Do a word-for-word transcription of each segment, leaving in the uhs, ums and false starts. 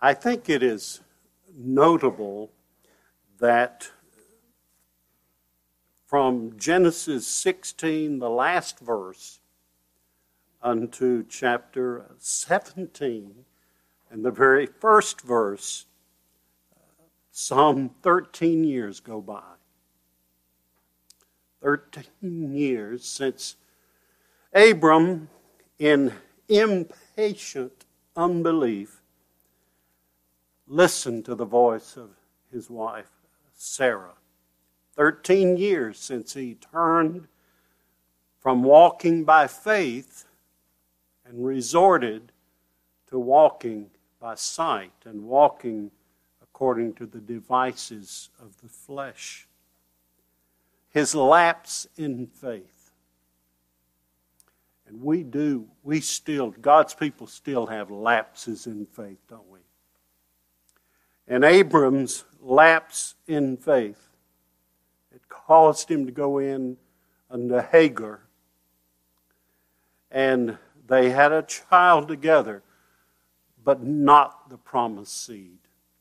I think it is notable that from Genesis sixteen, the last verse, unto chapter seventeen, and the very first verse, some thirteen years go by. thirteen years since Abram, in impatient unbelief, listened to the voice of his wife, Sarah. Thirteen years since he turned from walking by faith and resorted to walking by sight and walking according to the devices of the flesh. His lapse in faith. And we do, we still, God's people still have lapses in faith, don't we? And Abram's lapse in faith, it caused him to go in unto Hagar. And they had a child together, but not the promised seed.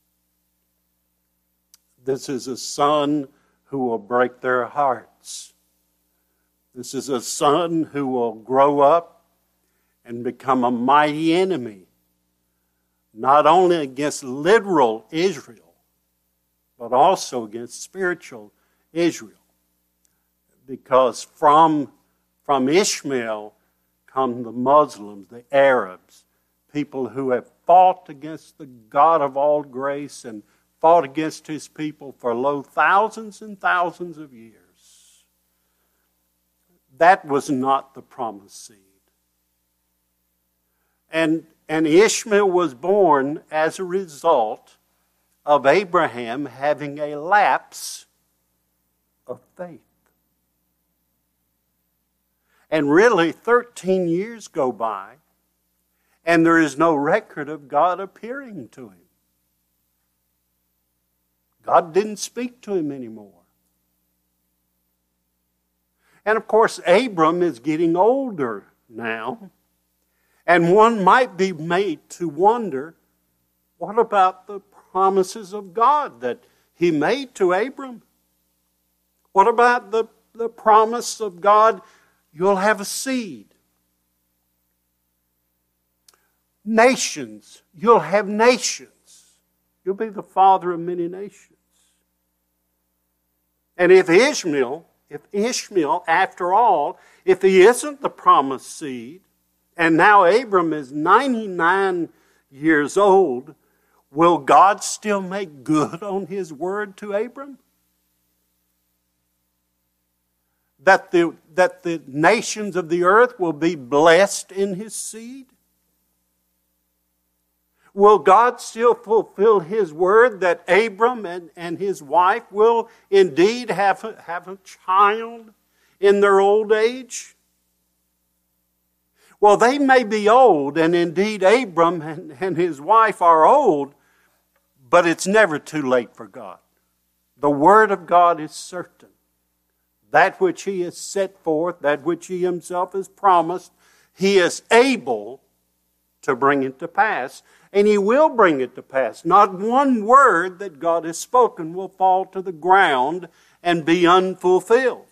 This is a son who will break their hearts. This is a son who will grow up and become a mighty enemy, not only against literal Israel, but also against spiritual Israel. Because from, from Ishmael come the Muslims, the Arabs, people who have fought against the God of all grace and fought against his people for, lo, thousands and thousands of years. That was not the promised seed. And, and Ishmael was born as a result of Abraham having a lapse of faith. And really, thirteen years go by, and there is no record of God appearing to him. God didn't speak to him anymore. And of course, Abram is getting older now. And one might be made to wonder, what about the promises of God that he made to Abram? What about the, the promise of God, you'll have a seed? Nations, you'll have nations. You'll be the father of many nations. And if Ishmael, if Ishmael, after all, if he isn't the promised seed, and now Abram is ninety-nine years old, will God still make good on his word to Abram? That the, that the nations of the earth will be blessed in his seed? Will God still fulfill his word that Abram and, and his wife will indeed have a, have a child in their old age? Well, they may be old, and indeed Abram and, and his wife are old, but it's never too late for God. The word of God is certain. That which he has set forth, that which he himself has promised, he is able to bring it to pass. And he will bring it to pass. Not one word that God has spoken will fall to the ground and be unfulfilled.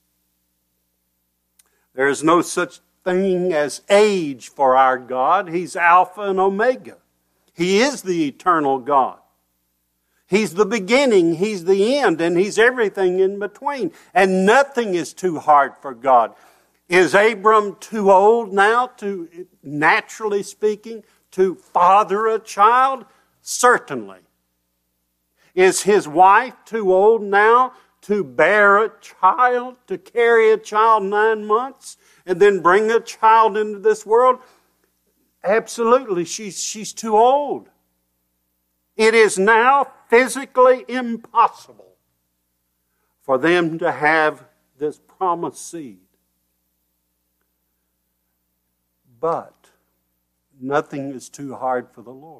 There is no such thing as age for our God. He's Alpha and Omega. He is the eternal God. He's the beginning, he's the end, and he's everything in between. And nothing is too hard for God. Is Abram too old now, to, naturally speaking, to father a child? Certainly. Is his wife too old now to bear a child, to carry a child nine months and then bring a child into this world? Absolutely, she's, she's too old. It is now physically impossible for them to have this promised seed. But nothing is too hard for the Lord.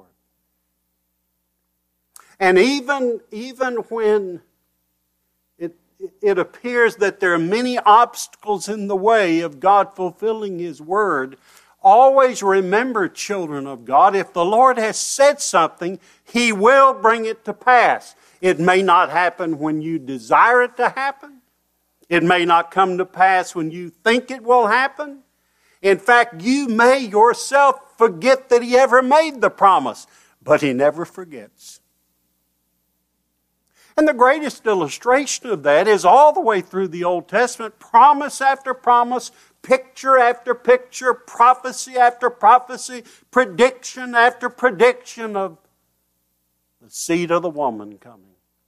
And even, even when it, it appears that there are many obstacles in the way of God fulfilling his word, Always remember, children of God, if the Lord has said something, He will bring it to pass. It may not happen when you desire it to happen. It may not come to pass when you think it will happen. In fact, you may yourself forget that He ever made the promise, but He never forgets. And the greatest illustration of that is all the way through the Old Testament, promise after promise, picture after picture, prophecy after prophecy, prediction after prediction of the seed of the woman coming.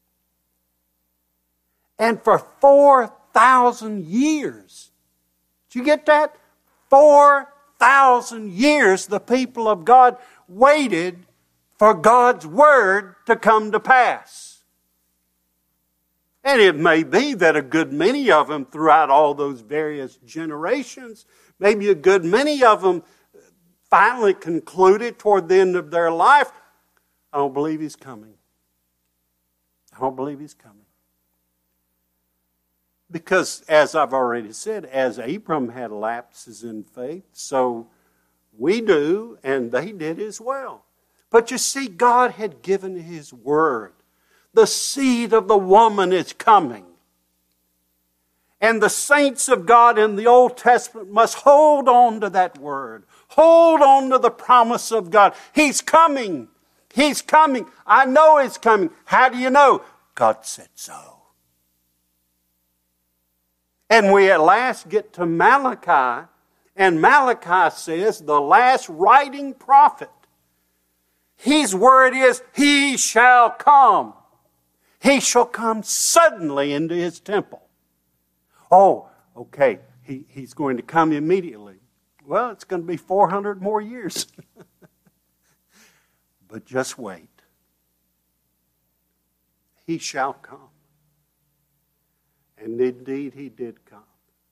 And for four thousand years, did you get that? Four thousand years the people of God waited for God's word to come to pass. And it may be that a good many of them throughout all those various generations, maybe a good many of them finally concluded toward the end of their life, I don't believe He's coming. I don't believe He's coming. Because, as I've already said, as Abram had lapses in faith, so we do, and they did as well. But you see, God had given His word. The seed of the woman is coming. And the saints of God in the Old Testament must hold on to that word. Hold on to the promise of God. He's coming. He's coming. I know He's coming. How do you know? God said so. And we at last get to Malachi, and Malachi says, the last writing prophet, his word is, He shall come. He shall come suddenly into His temple. Oh, okay, he, He's going to come immediately. Well, it's going to be four hundred more years. But just wait. He shall come. And indeed He did come.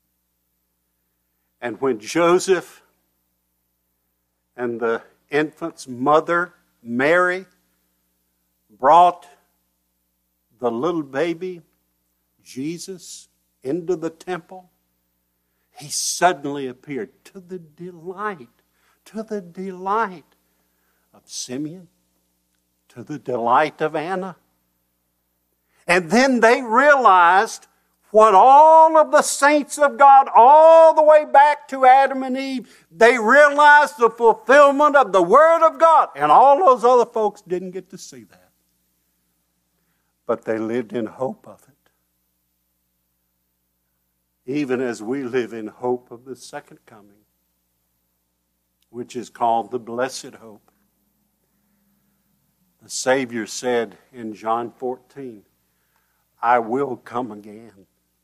And when Joseph and the infant's mother, Mary, brought the little baby, Jesus, into the temple, He suddenly appeared to the delight, to the delight of Simeon, to the delight of Anna. And then they realized what all of the saints of God, all the way back to Adam and Eve, they realized the fulfillment of the Word of God. And all those other folks didn't get to see that. But they lived in hope of it. Even as we live in hope of the second coming, which is called the blessed hope. The Savior said in John fourteen, I will come again.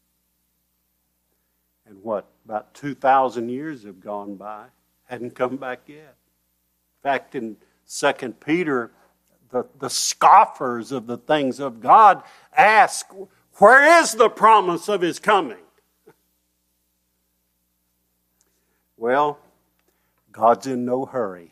And what, about two thousand years have gone by, hadn't come back yet. In fact, in Second Peter, The, the scoffers of the things of God ask, where is the promise of His coming? Well, God's in no hurry.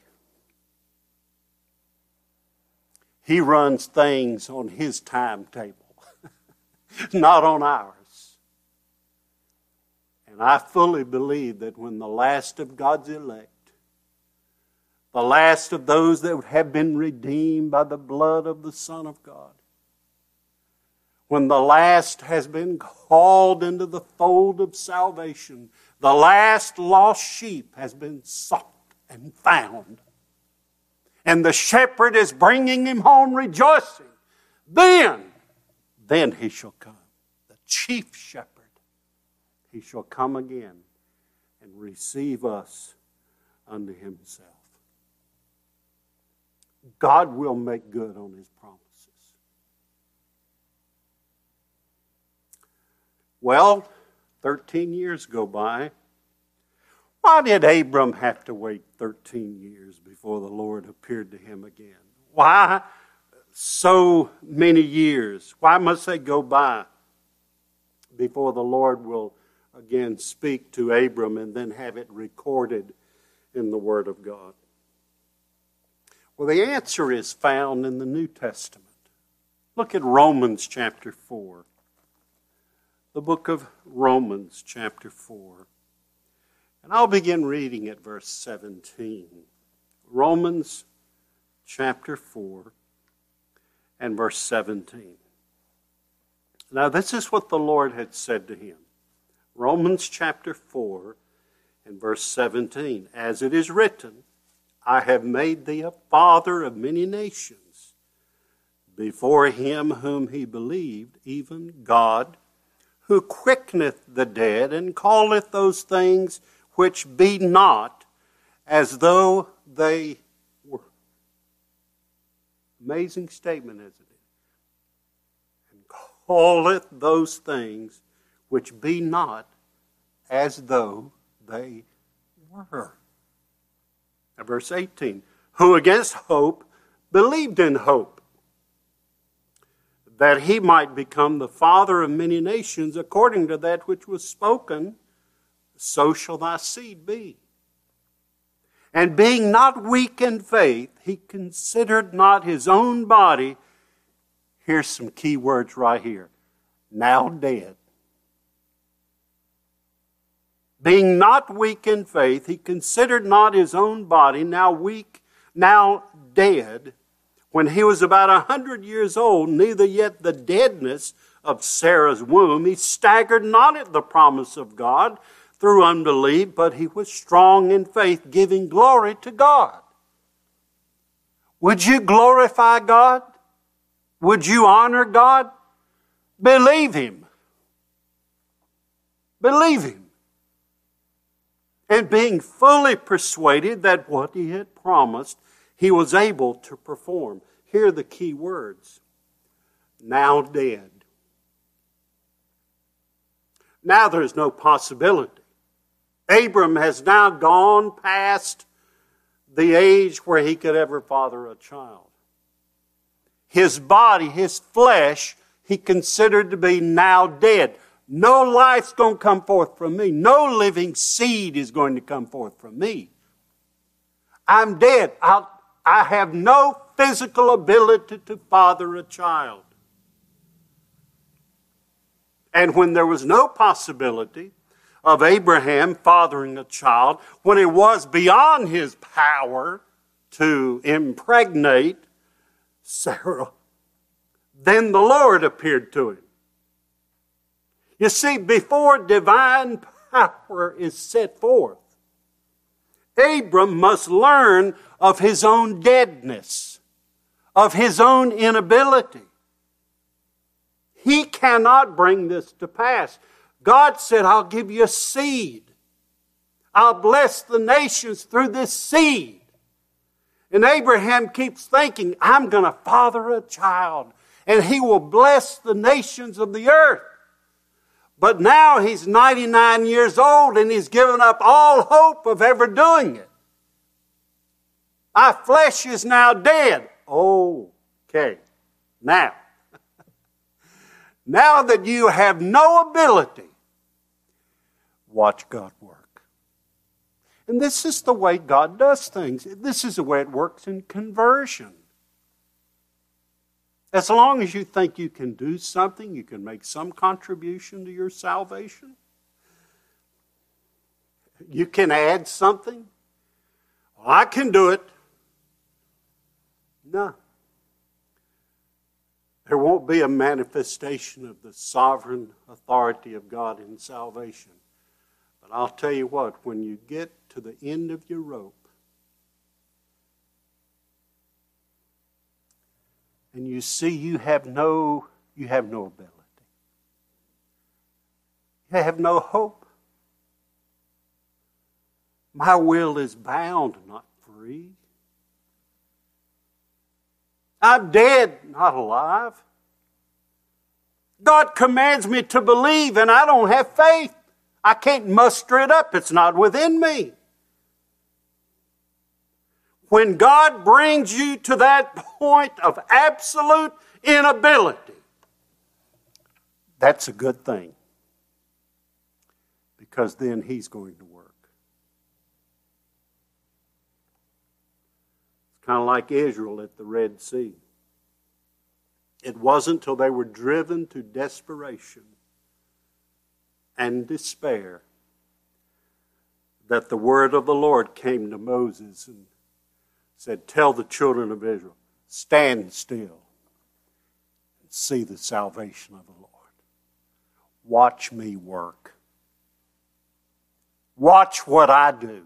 He runs things on His timetable, not on ours. And I fully believe that when the last of God's elect, the last of those that have been redeemed by the blood of the Son of God, when the last has been called into the fold of salvation, the last lost sheep has been sought and found, and the shepherd is bringing him home rejoicing, then, then He shall come. The chief shepherd, He shall come again and receive us unto Himself. God will make good on His promises. Well, thirteen years go by. Why did Abram have to wait thirteen years before the Lord appeared to him again? Why so many years? Why must they go by before the Lord will again speak to Abram and then have it recorded in the Word of God? Well, the answer is found in the New Testament. Look at Romans chapter four. The book of Romans chapter four. And I'll begin reading at verse seventeen. Romans chapter four and verse seventeen. Now this is what the Lord had said to him. Romans chapter four and verse seventeen. As it is written, I have made thee a father of many nations, before him whom he believed, even God, who quickeneth the dead, and calleth those things which be not, as though they were. Amazing statement, isn't it? And calleth those things which be not, as though they were. Now, verse eighteen. Who against hope believed in hope, that he might become the father of many nations, according to that which was spoken, so shall thy seed be. And being not weak in faith, he considered not his own body, here's some key words right here, now dead. Being not weak in faith, he considered not his own body, now weak, now dead, when he was about a hundred years old, neither yet the deadness of Sarah's womb. He staggered not at the promise of God through unbelief, but he was strong in faith, giving glory to God. Would you glorify God? Would you honor God? Believe him. Believe him. And being fully persuaded that what he had promised, he was able to perform. Here are the key words. Now dead. Now there's no possibility. Abram has now gone past the age where he could ever father a child. His body, his flesh, he considered to be now dead. No life's going to come forth from me. No living seed is going to come forth from me. I'm dead. I'll, I have no physical ability to father a child. And when there was no possibility of Abraham fathering a child, when it was beyond his power to impregnate Sarah, then the Lord appeared to him. You see, before divine power is set forth, Abram must learn of his own deadness, of his own inability. He cannot bring this to pass. God said, I'll give you a seed. I'll bless the nations through this seed. And Abraham keeps thinking, I'm going to father a child, and he will bless the nations of the earth. But now he's ninety-nine years old and he's given up all hope of ever doing it. My flesh is now dead. Okay. Now, now that you have no ability, watch God work. And this is the way God does things. This is the way it works in conversion. As long as you think you can do something, you can make some contribution to your salvation, you can add something. Well, I can do it. No. There won't be a manifestation of the sovereign authority of God in salvation. But I'll tell you what, when you get to the end of your rope, and you see you have no, you have no ability. You have no hope. My will is bound, not free. I'm dead, not alive. God commands me to believe, and I don't have faith. I can't muster it up. It's not within me. When God brings you to that point of absolute inability, that's a good thing. Because then He's going to work. It's kind of like Israel at the Red Sea. It wasn't until they were driven to desperation and despair that the word of the Lord came to Moses and said, tell the children of Israel, stand still and see the salvation of the Lord. Watch me work. Watch what I do.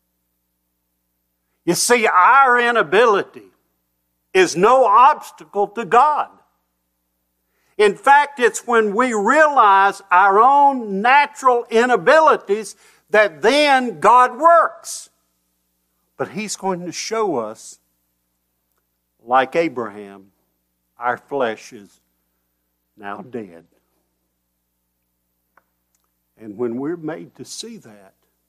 You see, our inability is no obstacle to God. In fact, it's when we realize our own natural inabilities that then God works. But He's going to show us, like Abraham, our flesh is now dead. And when we're made to see that,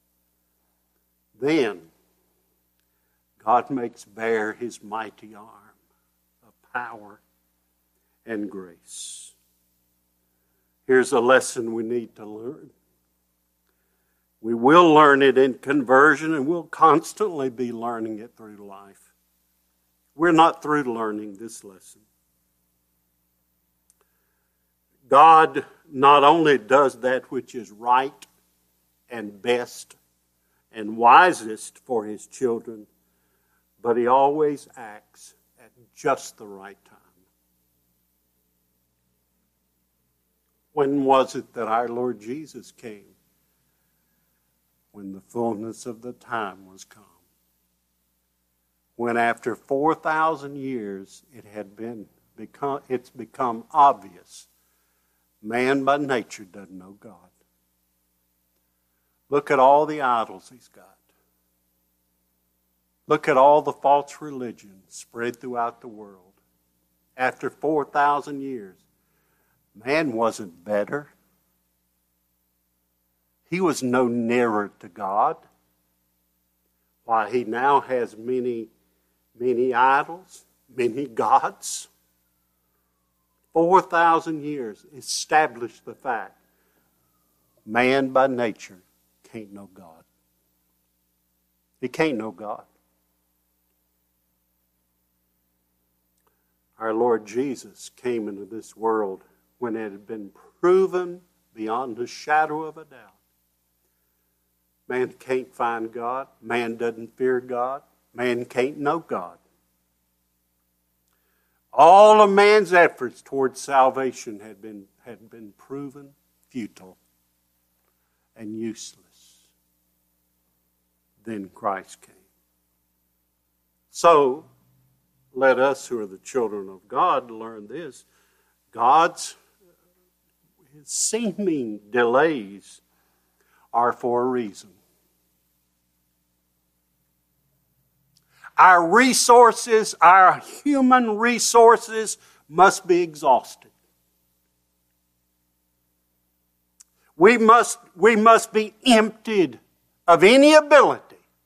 then God makes bare His mighty arm of power and grace. Here's a lesson we need to learn. We will learn it in conversion, and we'll constantly be learning it through life. We're not through learning this lesson. God not only does that which is right and best and wisest for His children, but He always acts at just the right time. When was it that our Lord Jesus came? When the fullness of the time was come. When after four thousand years it had been become, it's become obvious man by nature doesn't know God. Look at all the idols he's got. Look at all the false religions spread throughout the world. After four thousand years, man wasn't better. He was no nearer to God. Why, he now has many, many idols, many gods. Four thousand years established the fact man by nature can't know God. He can't know God. Our Lord Jesus came into this world when it had been proven beyond a shadow of a doubt. Man can't find God. Man doesn't fear God. Man can't know God. All of man's efforts towards salvation had been, had been proven futile and useless. Then Christ came. So, let us who are the children of God learn this. God's seeming delays are for a reason. Our resources, our human resources, must be exhausted. We must, we must be emptied of any ability.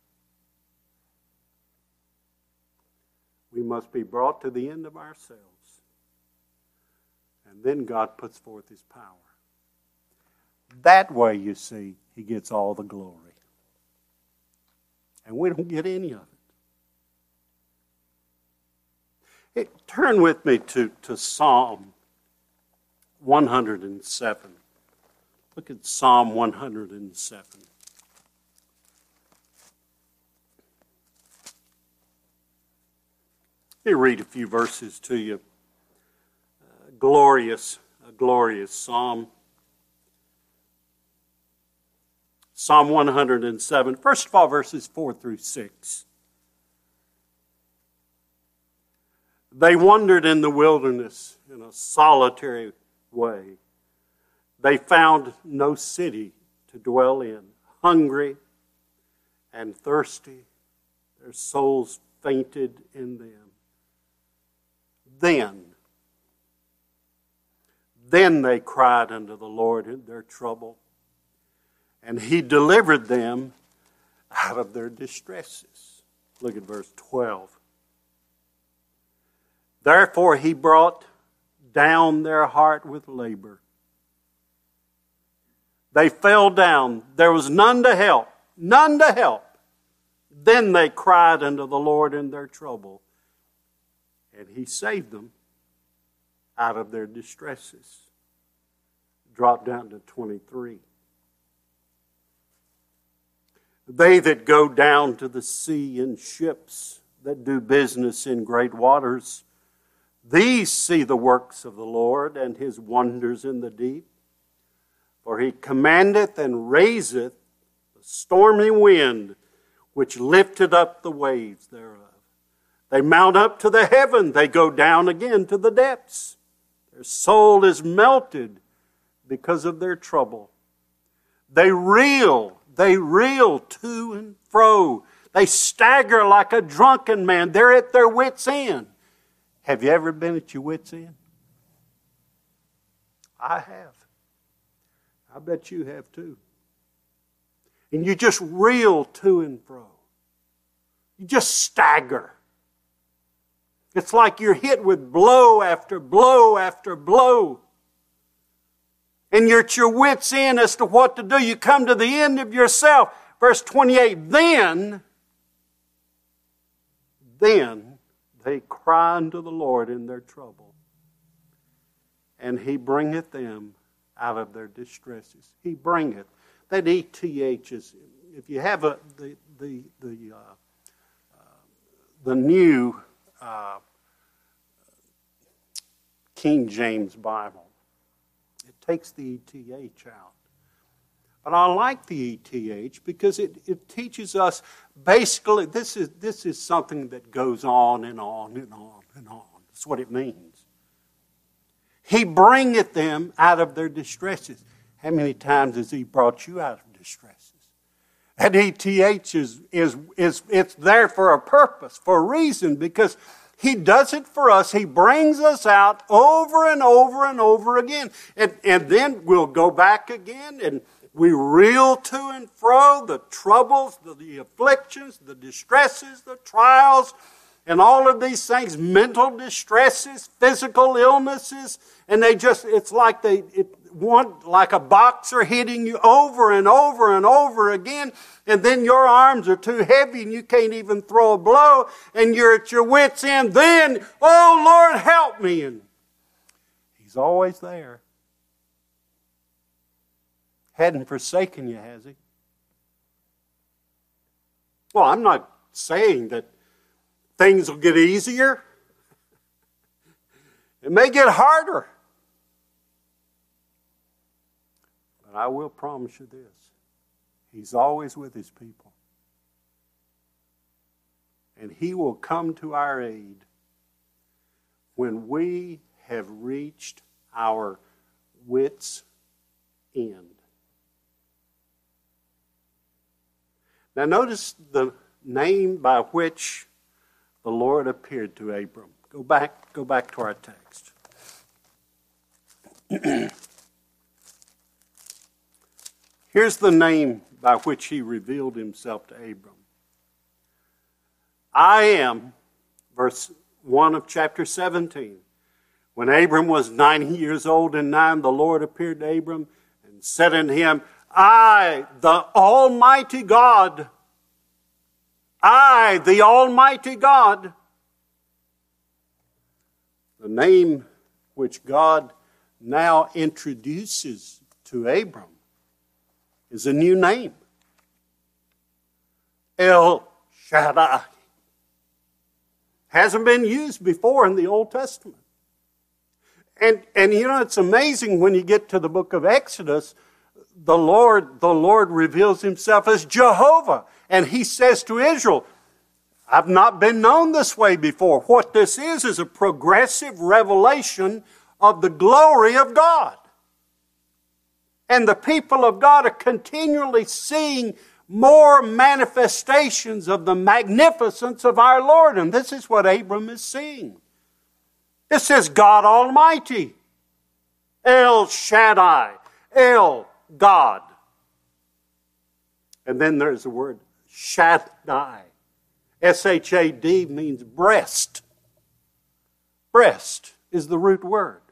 We must be brought to the end of ourselves. And then God puts forth His power. That way, you see, He gets all the glory. And we don't get any of it. Hey, turn with me to, to Psalm one hundred seven. Look at Psalm one hundred seven. Let me read a few verses to you. Uh, glorious, a glorious psalm. Psalm one hundred seven. First of all, verses four through six. They wandered in the wilderness in a solitary way. They found no city to dwell in. Hungry and thirsty, their souls fainted in them. Then, then they cried unto the Lord in their trouble, and He delivered them out of their distresses. Look at verse twelve. Therefore He brought down their heart with labor. They fell down. There was none to help. None to help. Then they cried unto the Lord in their trouble, and He saved them out of their distresses. Drop down to twenty-three. They that go down to the sea in ships, that do business in great waters, these see the works of the Lord and his wonders in the deep. For he commandeth and raiseth the stormy wind, which lifted up the waves thereof. They mount up to the heaven, they go down again to the depths. Their soul is melted because of their trouble. They reel, they reel to and fro. They stagger like a drunken man. They're at their wits' end. Have you ever been at your wits' end? I have. I bet you have too. And you just reel to and fro. You just stagger. It's like you're hit with blow after blow after blow. And you're at your wits' end as to what to do. You come to the end of yourself. Verse twenty-eight, then, then they cry unto the Lord in their trouble, and he bringeth them out of their distresses. He bringeth. That E T H is, if you have a, the the the uh, uh, the new uh, King James Bible, it takes the E T H out. But I like the E T H because it, it teaches us basically, this is this is something that goes on and on and on and on. That's what it means. He bringeth them out of their distresses. How many times has he brought you out of distresses? That E T H is, is, is it's there for a purpose, for a reason, because he does it for us. He brings us out over and over and over again. And, and then we'll go back again and we reel to and fro the troubles, the, the afflictions, the distresses, the trials, and all of these things, mental distresses, physical illnesses, and they just, it's like they, it want, like a boxer hitting you over and over and over again, and then your arms are too heavy and you can't even throw a blow, and you're at your wits' end. Then, oh Lord, help me. And he's always there. Hadn't forsaken you, has he? Well, I'm not saying that things will get easier. It may get harder. But I will promise you this. He's always with his people. And he will come to our aid when we have reached our wits' end. Now notice the name by which the Lord appeared to Abram. Go back, go back to our text. Here's the name by which he revealed himself to Abram. I am, verse one of chapter seventeen. When Abram was ninety years old and nine, the Lord appeared to Abram and said unto him, I, the Almighty God, I, the Almighty God. The name which God now introduces to Abram is a new name. El Shaddai. Hasn't been used before in the Old Testament. And, and you know, it's amazing when you get to the book of Exodus, the Lord, the Lord reveals himself as Jehovah. And he says to Israel, I've not been known this way before. What this is is a progressive revelation of the glory of God. And the people of God are continually seeing more manifestations of the magnificence of our Lord. And this is what Abram is seeing. It says God Almighty. El Shaddai. El, God. And then there's the word Shaddai. S H A D means breast. Breast is the root word.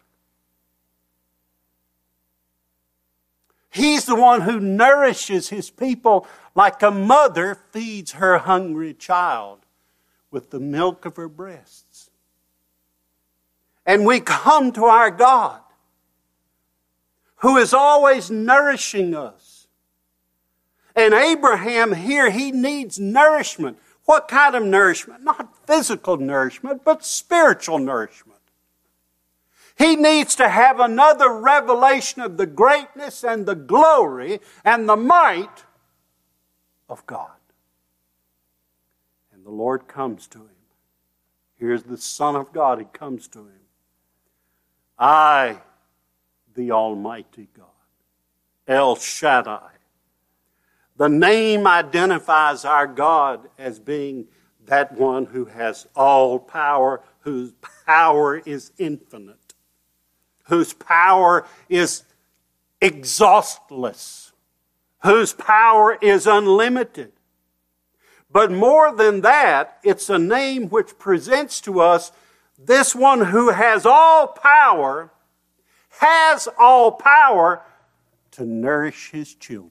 He's the one who nourishes his people like a mother feeds her hungry child with the milk of her breasts. And we come to our God, who is always nourishing us And Abraham here, he needs nourishment. What kind of nourishment? Not physical nourishment, but spiritual nourishment. He needs to have another revelation of the greatness and the glory and the might of God. And the Lord comes to him. Here's the Son of God. He comes to him. I, the Almighty God, El Shaddai. The name identifies our God as being that one who has all power, whose power is infinite, whose power is exhaustless, whose power is unlimited. But more than that, it's a name which presents to us this one who has all power, has all power to nourish his children.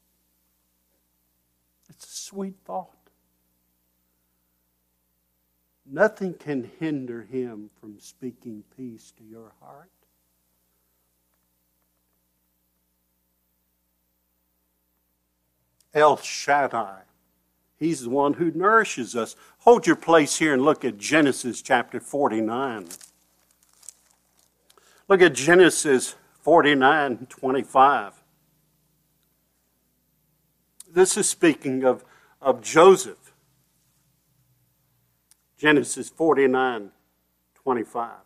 It's a sweet thought. Nothing can hinder him from speaking peace to your heart. El Shaddai. He's the one who nourishes us. Hold your place here and look at Genesis chapter forty-nine. Look at Genesis forty-nine, twenty-five. This is speaking of, of Joseph. Genesis forty-nine, twenty-five.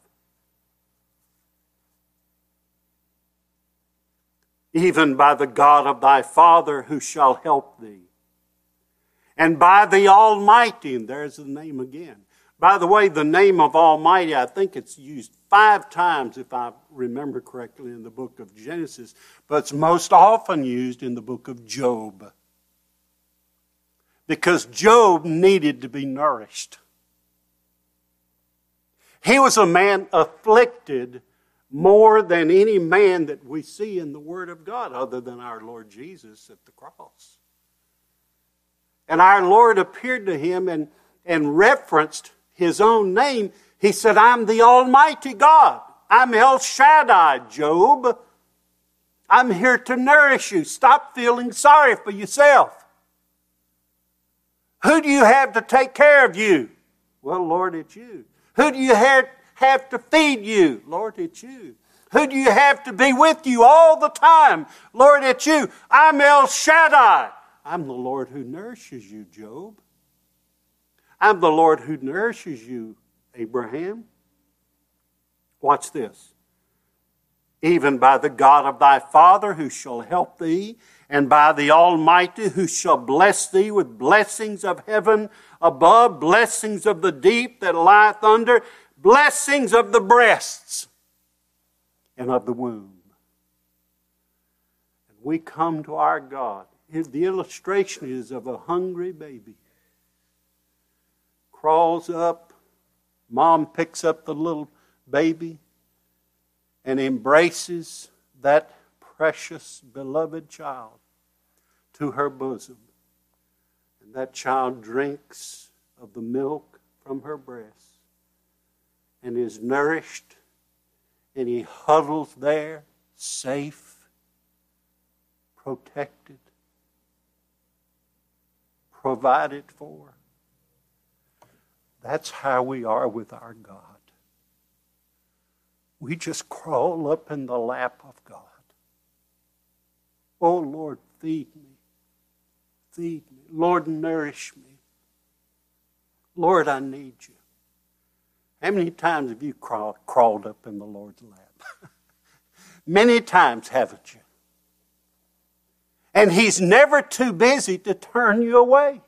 Even by the God of thy father who shall help thee, and by the Almighty, and there's the name again. By the way, the name of Almighty, I think it's used five times, if I remember correctly, in the book of Genesis, but it's most often used in the book of Job. Because Job needed to be nourished. He was a man afflicted more than any man that we see in the Word of God, other than our Lord Jesus at the cross. And our Lord appeared to him and, and referenced his own name. He said, I'm the Almighty God. I'm El Shaddai, Job. I'm here to nourish you. Stop feeling sorry for yourself. Who do you have to take care of you? Well, Lord, it's you. Who do you have, have to feed you? Lord, it's you. Who do you have to be with you all the time? Lord, it's you. I'm El Shaddai. I'm the Lord who nourishes you, Job. I'm the Lord who nourishes you, Abraham. Watch this. Even by the God of thy father who shall help thee, and by the Almighty who shall bless thee with blessings of heaven above, blessings of the deep that lieth under, blessings of the breasts and of the womb. And we come to our God. The illustration is of a hungry baby. Crawls up, mom picks up the little baby and embraces that precious, beloved child to her bosom. And that child drinks of the milk from her breast and is nourished, and he huddles there, safe, protected, provided for. That's how we are with our God. We just crawl up in the lap of God. Oh, Lord, feed me. Feed me. Lord, nourish me. Lord, I need you. How many times have you crawl, crawled up in the Lord's lap? Many times, haven't you? And He's never too busy to turn you away.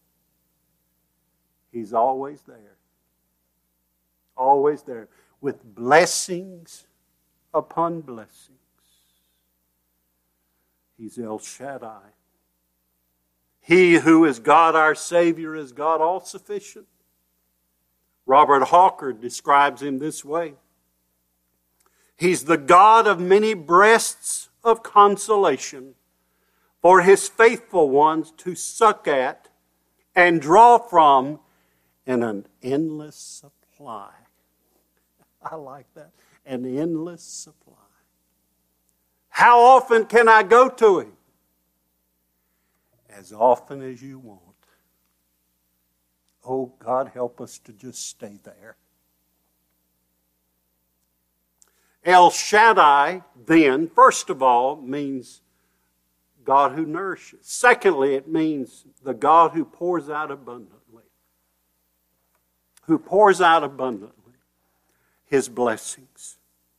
He's always there. Always there. With blessings upon blessings. He's El Shaddai. He who is God our Savior is God all-sufficient. Robert Hawker describes Him this way. He's the God of many breasts of consolation for His faithful ones to suck at and draw from in an endless supply. I like that. An endless supply. How often can I go to Him? as often as you want. Oh, God, help us to just stay there. El Shaddai, then, first of all, means God who nourishes. Secondly, it means the God who pours out abundantly. Who pours out abundantly His blessings.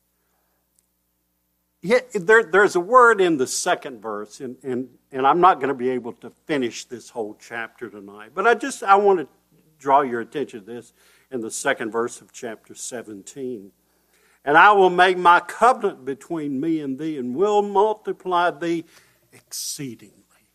Yet, there, there's a word in the second verse, and, and, and I'm not going to be able to finish this whole chapter tonight, but I just I want to draw your attention to this in the second verse of chapter seventeen. And I will make my covenant between me and thee, and will multiply thee exceedingly.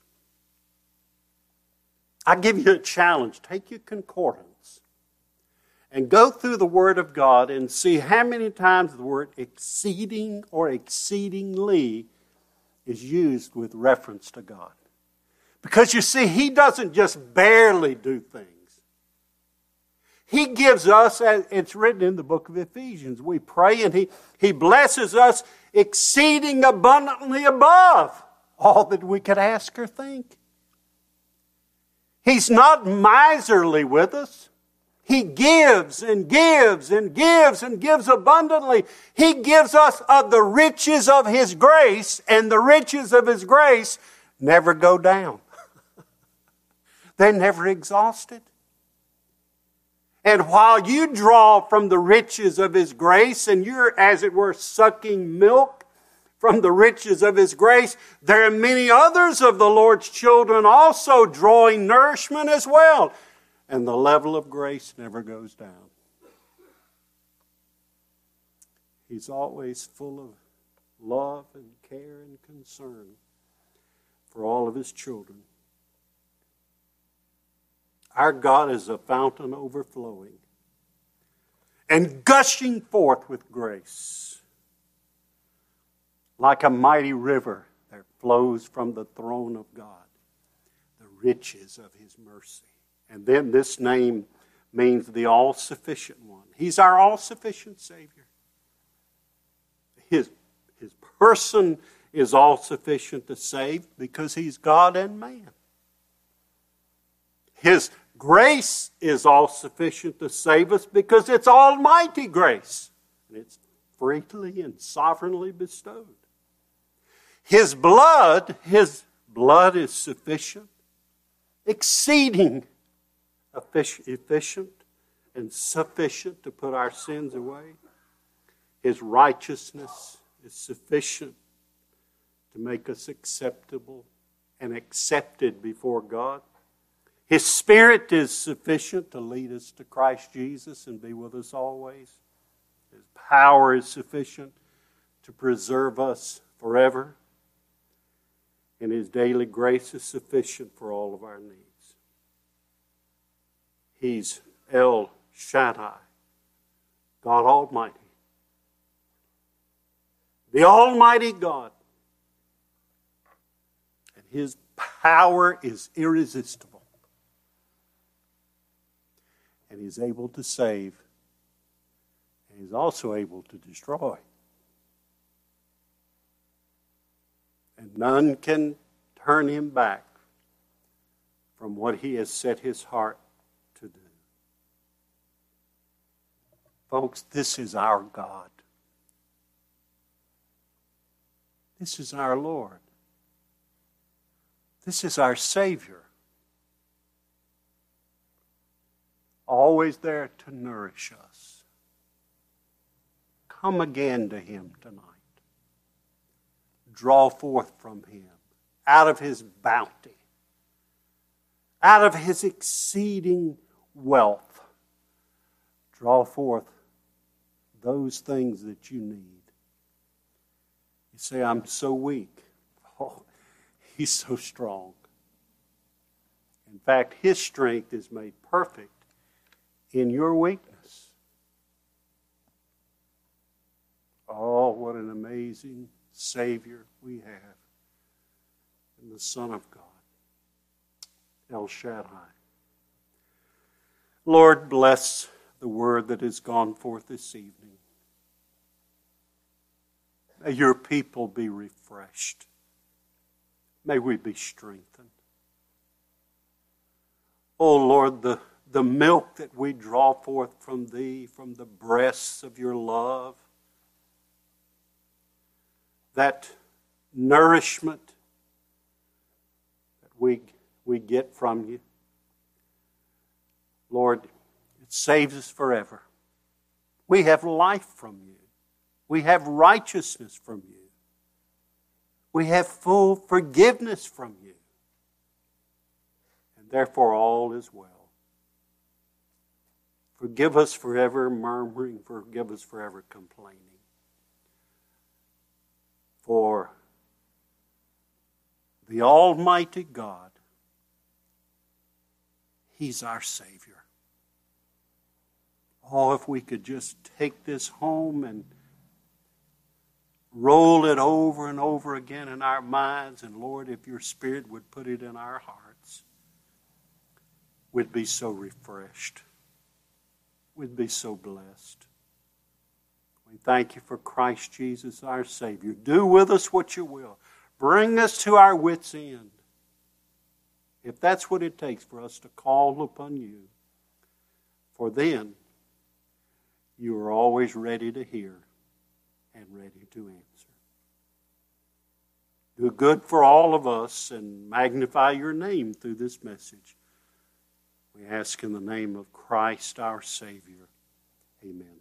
I give you a challenge. Take your concordance and go through the Word of God and see how many times the word exceeding or exceedingly is used with reference to God. Because you see, He doesn't just barely do things. He gives us, as it's written in the book of Ephesians, we pray and He, he blesses us exceeding abundantly above all that we could ask or think. He's not miserly with us. He gives and gives and gives and gives abundantly. He gives us of the riches of His grace, and the riches of His grace never go down. They're never exhausted. And while you draw from the riches of His grace, and you're, as it were, sucking milk from the riches of His grace, there are many others of the Lord's children also drawing nourishment as well. And the level of grace never goes down. He's always full of love and care and concern for all of His children. Our God is a fountain overflowing and gushing forth with grace, like a mighty river that flows from the throne of God, the riches of His mercy. And then this name means the all-sufficient one. He's our all-sufficient Savior. His, his person is all-sufficient to save because He's God and man. His grace is all-sufficient to save us because it's almighty grace. And it's freely and sovereignly bestowed. His blood, His blood is sufficient, exceeding efficient and sufficient to put our sins away. His righteousness is sufficient to make us acceptable and accepted before God. His Spirit is sufficient to lead us to Christ Jesus and be with us always. His power is sufficient to preserve us forever. And His daily grace is sufficient for all of our needs. He's El Shaddai, God Almighty. The Almighty God. And His power is irresistible. And He's able to save. And He's also able to destroy. And none can turn Him back from what He has set His heart to do. Folks, this is our God. This is our Lord. This is our Savior. Always there to nourish us. Come again to Him tonight. Draw forth from Him, out of His bounty, out of His exceeding wealth. Draw forth those things that you need. You say, I'm so weak. Oh, He's so strong. In fact, His strength is made perfect in your weakness. Oh, what an amazing Savior we have in the Son of God, El Shaddai. Lord, bless the word that has gone forth this evening. May your people be refreshed. May we be strengthened. Oh Lord, the, the milk that we draw forth from Thee, from the breasts of your love, that nourishment that we, we get from you, Lord, it saves us forever. We have life from you. We have righteousness from you. We have full forgiveness from you. And therefore all is well. Forgive us forever murmuring. Forgive us forever complaining. For the Almighty God, He's our Savior. Oh, if we could just take this home and roll it over and over again in our minds, and Lord, if your Spirit would put it in our hearts, we'd be so refreshed. We'd be so blessed. We thank you for Christ Jesus, our Savior. Do with us what you will. Bring us to our wits' end. If that's what it takes for us to call upon you, for then you are always ready to hear and ready to answer. Do good for all of us and magnify your name through this message. We ask in the name of Christ our Savior. Amen.